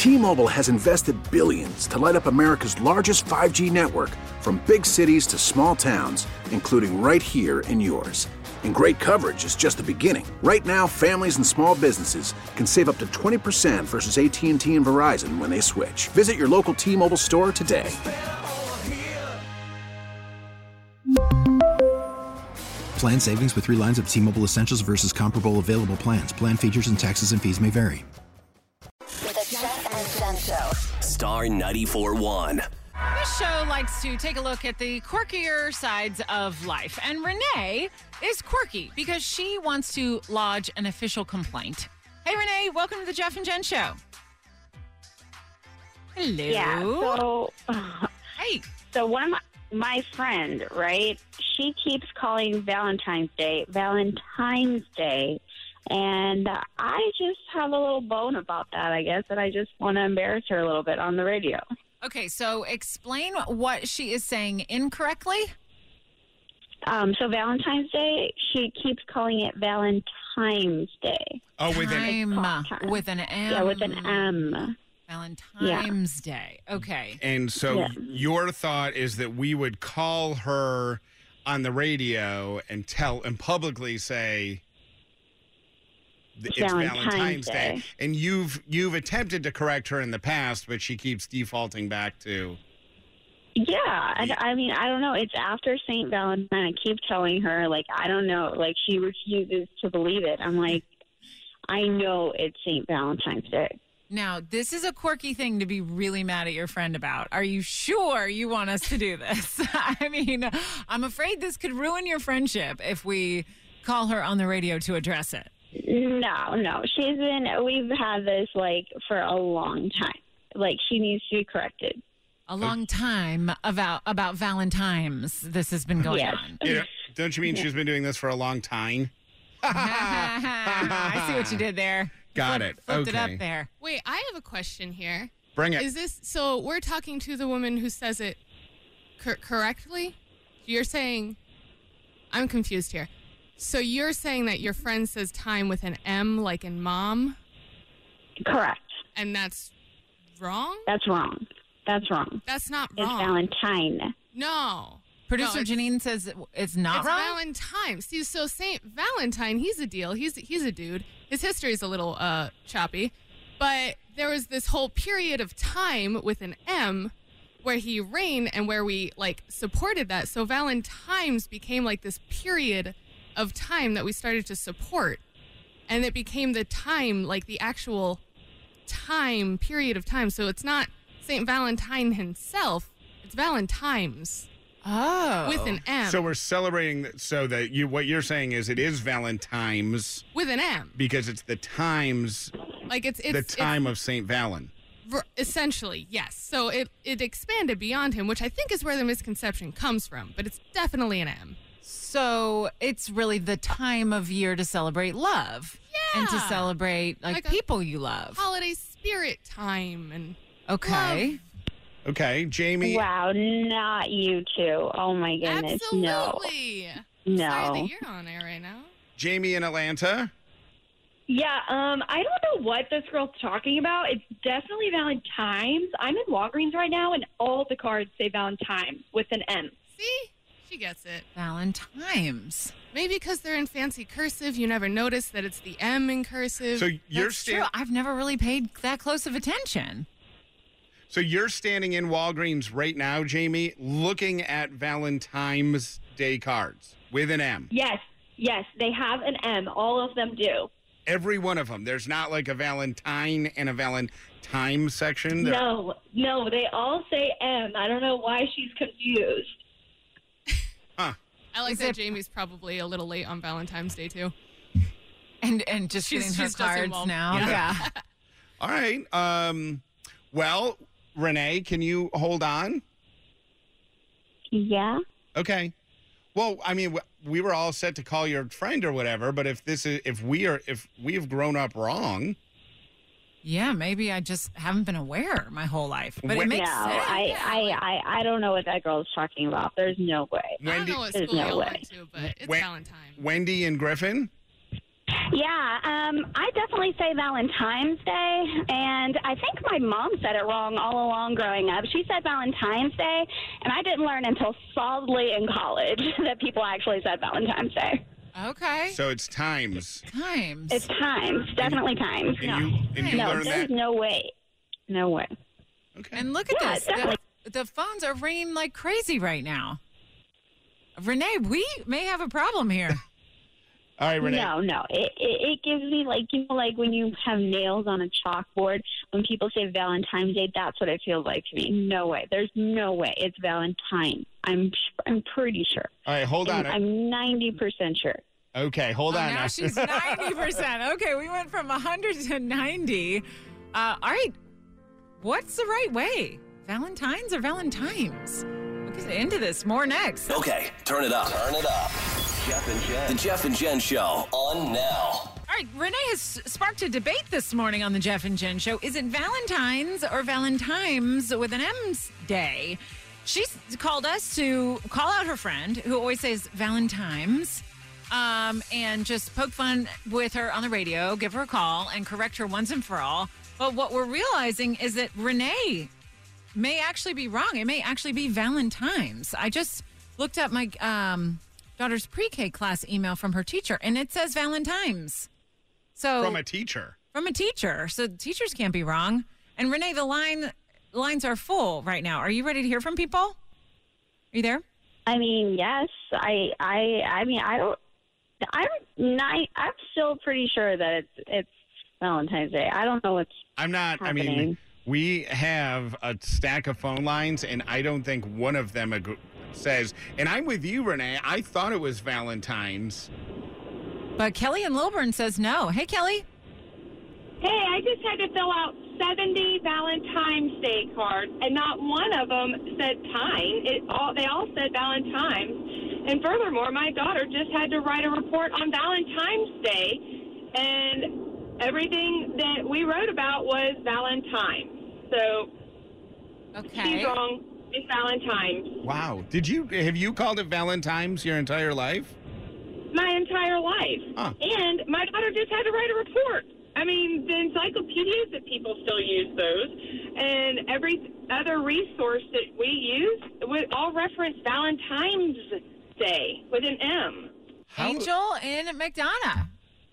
T-Mobile has invested billions to light up America's largest 5G network, from big cities to small towns, including right here in yours. And great coverage is just the beginning. Right now, families and small businesses can save up to 20% versus AT&T and Verizon when they switch. Visit your local T-Mobile store today. Plan savings with 3 lines of T-Mobile Essentials versus comparable available plans. Plan features and taxes and fees may vary. The Jeff and Jen Show. Star 94.1. This show likes to take a look at the quirkier sides of life. And Renee is quirky because she wants to lodge an official complaint. Hey, Renee, welcome to the Jeff and Jen Show. Hello. Yeah, so... Hey. So my friend, right, she keeps calling Valentine's Day, and I just have a little bone about that, I guess, and I just want to embarrass her a little bit on the radio. Okay, so explain what she is saying incorrectly. So Valentine's Day, she keeps calling it Valentine's Day. Oh, with an M. With an M. Yeah, with an M. Valentine's Day. Okay. And so your thought is that we would call her on the radio and publicly say it's Valentine's Day. And you've attempted to correct her in the past, but she keeps defaulting back to. Yeah, I mean, I don't know. It's after St. Valentine. I keep telling her, like, I don't know. Like, she refuses to believe it. I'm like, I know it's St. Valentine's Day. Now, this is a quirky thing to be really mad at your friend about. Are you sure you want us to do this? I mean, I'm afraid this could ruin your friendship if we call her on the radio to address it. No. We've had this, like, for a long time. Like, she needs to be corrected. A long time about Valentine's. This has been going on. Yeah. Don't you mean she's been doing this for a long time? I see what you did there. Got it. Flipped Okay. it up there. Wait, I have a question here. Bring it. Is this so? We're talking to the woman who says it correctly. You're saying, I'm confused here. So you're saying that your friend says time with an M, like in mom? Correct. And that's wrong? That's wrong. That's wrong. That's not wrong. It's Valentine. No. Producer Janine says it's not wrong? It's Valentine. See, so St. Valentine, he's a deal. He's a dude. His history is a little choppy. But there was this whole period of time with an M where he reigned and where we, like, supported that. So Valentine's became, like, this period of time that we started to support. And it became the time, like, the actual time, period of time. So it's not St. Valentine himself. It's Valentine's. Oh. With an M. So we're celebrating, so that what you're saying is it is Valentine's. With an M. Because it's the times, like it's the time of St. Valen. Essentially, yes. So it expanded beyond him, which I think is where the misconception comes from, but it's definitely an M. So it's really the time of year to celebrate love. Yeah. And to celebrate, like people you love. Holiday spirit time. And okay. Love. Okay, Jamie. Wow, not you two. Oh, my goodness. Absolutely. No. Sorry that you're on air right now. Jamie in Atlanta. Yeah, I don't know what this girl's talking about. It's definitely Valentine's. I'm in Walgreens right now, and all the cards say Valentine's with an M. See? She gets it. Valentine's. Maybe because they're in fancy cursive, you never notice that it's the M in cursive. So you're true. I've never really paid that close of attention. So you're standing in Walgreens right now, Jamie, looking at Valentine's Day cards with an M. Yes, they have an M. All of them do. Every one of them. There's not like a Valentine and a Valentine section. No, they all say M. I don't know why she's confused. Huh. I like that Jamie's probably a little late on Valentine's Day, too. And just getting her cards now. Yeah. All right. Well, Renee, can you hold on? Yeah. Okay. Well, I mean, we were all set to call your friend or whatever, but if we have grown up wrong. Yeah, maybe I just haven't been aware my whole life. But it makes sense. I don't know what that girl's talking about. There's no way. I don't know what school you went to, but it's Valentine. Wendy and Griffin? Yeah, I definitely say Valentine's Day, and I think my mom said it wrong all along growing up. She said Valentine's Day, and I didn't learn until solidly in college that people actually said Valentine's Day. Okay. So it's times. Times. It's times, definitely times. And you No, learned there's that? no way. No way. Okay. And look at Yeah, this. definitely. The phones are ringing like crazy right now. Renee, we may have a problem here. All right, Renee. No. It gives me like when you have nails on a chalkboard. When people say Valentine's Day, that's what it feels like to me. No way. There's no way. It's Valentine. I'm pretty sure. All right, hold on. I'm 90% sure. Okay, hold on. Now she's 90%. Okay, we went from 100 to 90. All right. What's the right way? Valentine's or Valentimes? We'll get into this. More next. Okay, turn it up. Turn it up. Jeff and Jen. The Jeff and Jen Show on now. All right, Renee has sparked a debate this morning on the Jeff and Jen Show. Is it Valentine's or Valentimes with an M's day? She's called us to call out her friend who always says Valentimes and just poke fun with her on the radio, give her a call, and correct her once and for all. But what we're realizing is that Renee may actually be wrong. It may actually be Valentimes. I just looked up my daughter's pre-K class email from her teacher, and it says Valentimes. So From a teacher. From a teacher. So teachers can't be wrong. And Renee, the lines are full right now. Are you ready to hear from people? Are you there? I mean, yes. I'm still pretty sure that it's Valentine's Day. I don't know what's I'm not. happening. I mean, we have a stack of phone lines, and I don't think one of them says, and I'm with you, Renee. I thought it was Valentine's. But Kelly in Lilburn says no. Hey, Kelly. Hey, I just had to fill out 70 Valentine's Day cards, and not one of them said time. They all said Valentine's. And furthermore, my daughter just had to write a report on Valentine's Day, and everything that we wrote about was Valentine's. So Okay. she's wrong. It's Valentine's. Wow. Have you called it Valentine's your entire life? My entire life. Huh. And my daughter just had to write a report. I mean, the encyclopedias that people still use those, and every other resource that we use would all reference Valentine's Day with an M. Angel in McDonough.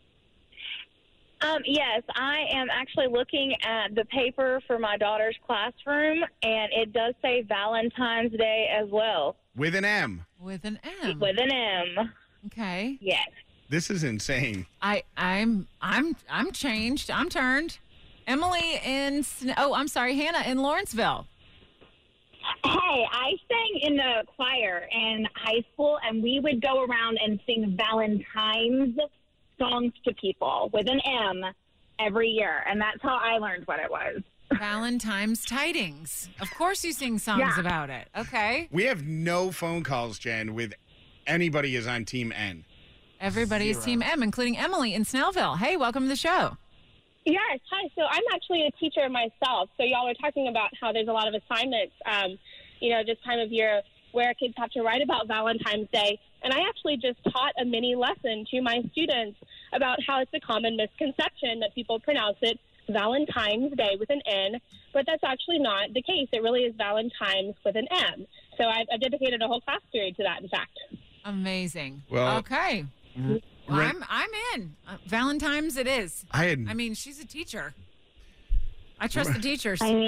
Yes, I am actually looking at the paper for my daughter's classroom, and it does say Valentine's Day as well. With an M. With an M. With an M. Okay. Yes. This is insane. I'm changed. I'm turned. Emily in Hannah in Lawrenceville. Hey, I sang in the choir in high school, and we would go around and sing Valentine's songs to people with an M every year, and that's how I learned what it was. Valentine's tidings. Of course you sing songs about it. Okay. We have no phone calls, Jen, with anybody is on Team N. Everybody is Team M, including Emily in Snellville. Hey, welcome to the show. Yes, hi. So I'm actually a teacher myself. So y'all were talking about how there's a lot of assignments, this time of year where kids have to write about Valentine's Day. And I actually just taught a mini lesson to my students about how it's a common misconception that people pronounce it Valentine's Day with an N, but that's actually not the case. It really is Valentine's with an M. So I've dedicated a whole class period to that, in fact. Amazing. Well, okay. I'm in. Valentine's it is. I mean, she's a teacher. I trust the teachers. I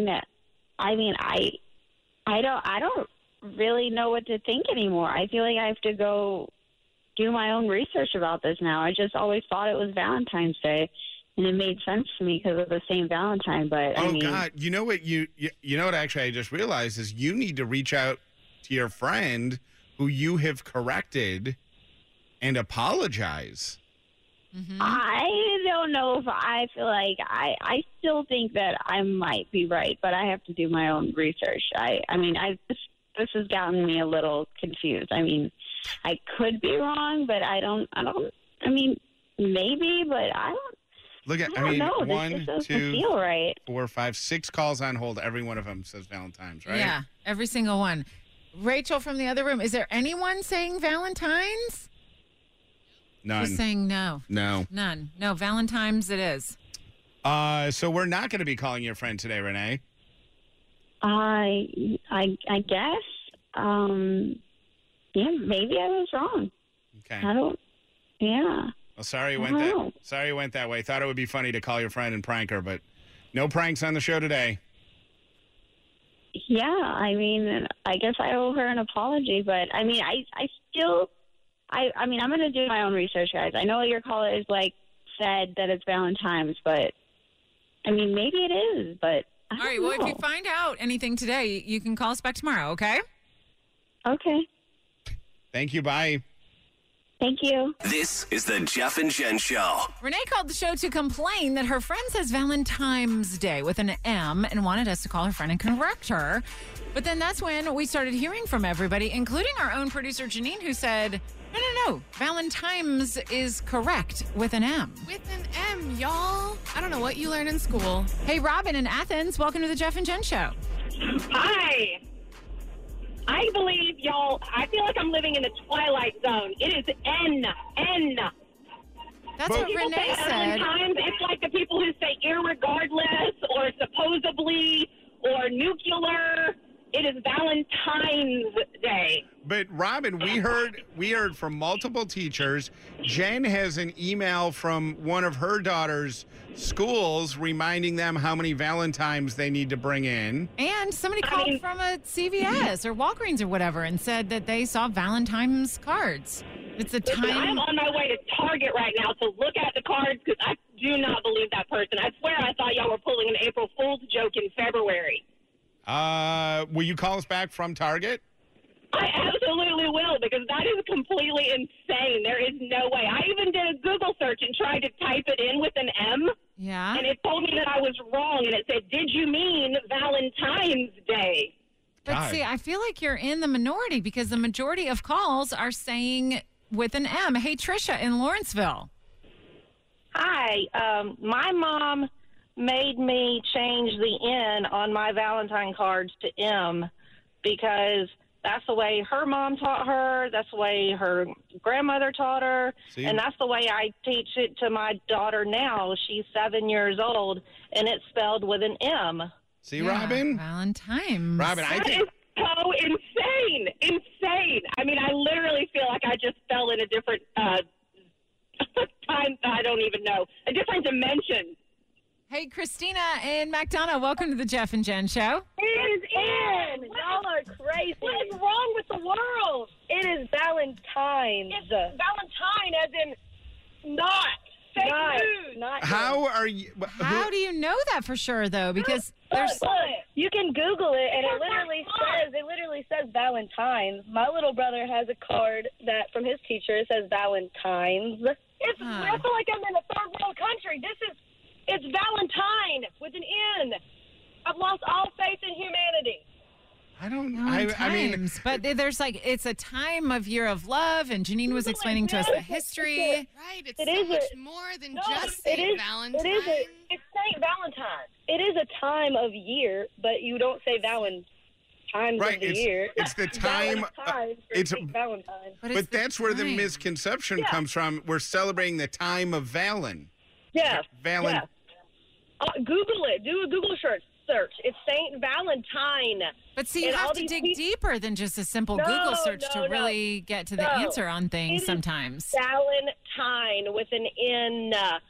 don't really know what to think anymore. I feel like I have to go do my own research about this now. I just always thought it was Valentine's Day, and it made sense to me because of the same Valentine. But God, you know what you know what? Actually, I just realized is you need to reach out to your friend who you have corrected and apologize. Mm-hmm. I don't know if I feel like I still think that I might be right, but I have to do my own research. This has gotten me a little confused. I mean, I could be wrong, but I don't. I mean, maybe, but I don't. Look at. I don't know. This 1, just doesn't 2, feel right. 4, 5, 6 calls on hold. Every one of them says Valentine's, right? Yeah, every single one. Rachel from the other room. Is there anyone saying Valentine's? None. She's saying no. No. None. No, Valentine's it is. So we're not going to be calling your friend today, Renee. I guess. Yeah, maybe I was wrong. Okay. I don't. Yeah. Well, sorry you Wow. went that way. Thought it would be funny to call your friend and prank her, but no pranks on the show today. Yeah, I mean, I guess I owe her an apology, but I mean, I still, I mean, I'm going to do my own research, guys. I know your caller is said that it's Valentine's, but I mean, maybe it is, but I don't All right, well, know. if you find out anything today, you can call us back tomorrow, okay? Okay. Thank you. Bye. Thank you. This is the Jeff and Jen Show. Renee called the show to complain that her friend says Valentine's Day with an M and wanted us to call her friend and correct her. But then that's when we started hearing from everybody, including our own producer, Janine, who said, no. Valentine's is correct with an M. With an M, y'all. I don't know what you learn in school. Hey, Robin in Athens, welcome to the Jeff and Jen Show. Hi. I believe, y'all, I feel like I'm living in the Twilight Zone. It is N. That's what People Renee say said. Valentine's, it's like the people who say irregardless or supposedly or nuclear. It is Valentine's Day. But Robin, we heard from multiple teachers. Jen has an email from one of her daughter's schools reminding them how many Valentines they need to bring in. And somebody called from a CVS or Walgreens or whatever and said that they saw Valentine's cards. It's a Listen, time. I'm on my way to Target right now to look at the cards because I do not believe that person. I swear I thought y'all were pulling an April Fool's joke in February. Will you call us back from Target? I absolutely will because that is completely insane. There is no way. I even did a Google search and tried to type it in with an M. Yeah. And it told me that I was wrong. And it said, did you mean Valentine's Day? But see, I feel like you're in the minority because the majority of calls are saying with an M. Hey, Trisha in Lawrenceville. Hi. My mom made me change the N on my Valentine cards to M because that's the way her mom taught her. That's the way her grandmother taught her. See? And that's the way I teach it to my daughter now. She's 7 years old, and it's spelled with an M. See, Robin? Valentine's. Robin, I That think... is so insane. Insane. I mean, I literally feel like I just fell in a different time. I don't even know. A different dimension. Hey, Christina in McDonough. Welcome to the Jeff and Jen Show. It is in. Y'all are crazy. What is wrong with the world? It is Valentine's. It's Valentine as in not. Fake news. Not How are you... How do you know that for sure, though? Because there's... You can Google it, and it literally says Valentine's. My little brother has a card that from his teacher it says Valentine's. I feel like I'm in a third world country. It's Valentine with an N. I've lost all faith in humanity. I don't know. I mean, but there's it's a time of year of love, and Janine was explaining to us the history. Right, it's so much more than just St. Valentine. It's St. Valentine. It is a time of year, but you don't say Valentine's Right, of the year. it's the time. It's St. Valentine. But that's where the misconception comes from. We're celebrating the time of Valen. Yeah. Valen. Yeah. Google it. Do a Google search. It's St. Valentine. But see, you have to dig deeper than just a simple Google search to really get to the answer on things sometimes. Valentine with an N.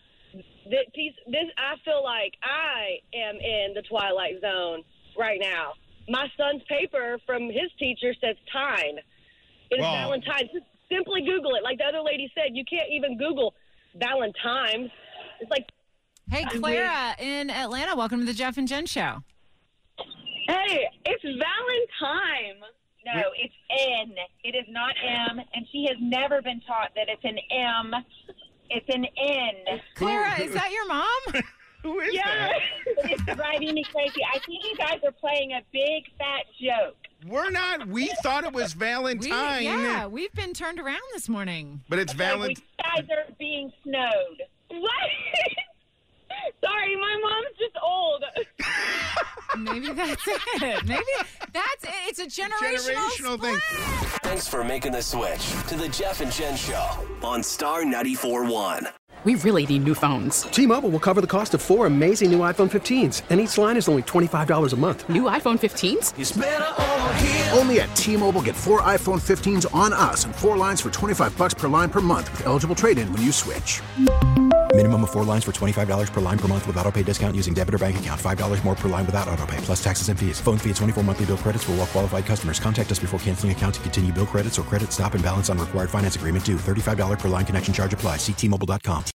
I feel like I am in the Twilight Zone right now. My son's paper from his teacher says time. It is Valentine. Just simply Google it. Like the other lady said, you can't even Google Valentine's. It's like... Hey, Clara in Atlanta, welcome to the Jeff and Jen Show. Hey, it's Valentine. No, it's N. It is not M, and she has never been taught that it's an M. It's an N. Clara, is that your mom? Who is that? It's driving me crazy. I think you guys are playing a big, fat joke. We're not. We thought it was Valentine. We've been turned around this morning. But it's Valentine. You guys are being snowed. What? Sorry, my mom's just old. Maybe that's it. Maybe that's it. It's a generational thing. Thanks for making the switch to the Jeff and Jen Show on Star 94.1. We really need new phones. T-Mobile will cover the cost of 4 amazing new iPhone 15s, and each line is only $25 a month. New iPhone 15s? It's better over here. Only at T-Mobile, get 4 iPhone 15s on us and 4 lines for $25 per line per month with eligible trade-in when you switch. Minimum of 4 lines for $25 per line per month with autopay discount using debit or bank account. $5 more per line without autopay, plus taxes and fees. Phone fee at 24 monthly bill credits for well-qualified customers. Contact us before canceling account to continue bill credits or credit stop and balance on required finance agreement due. $35 per line connection charge applies. See T-Mobile.com.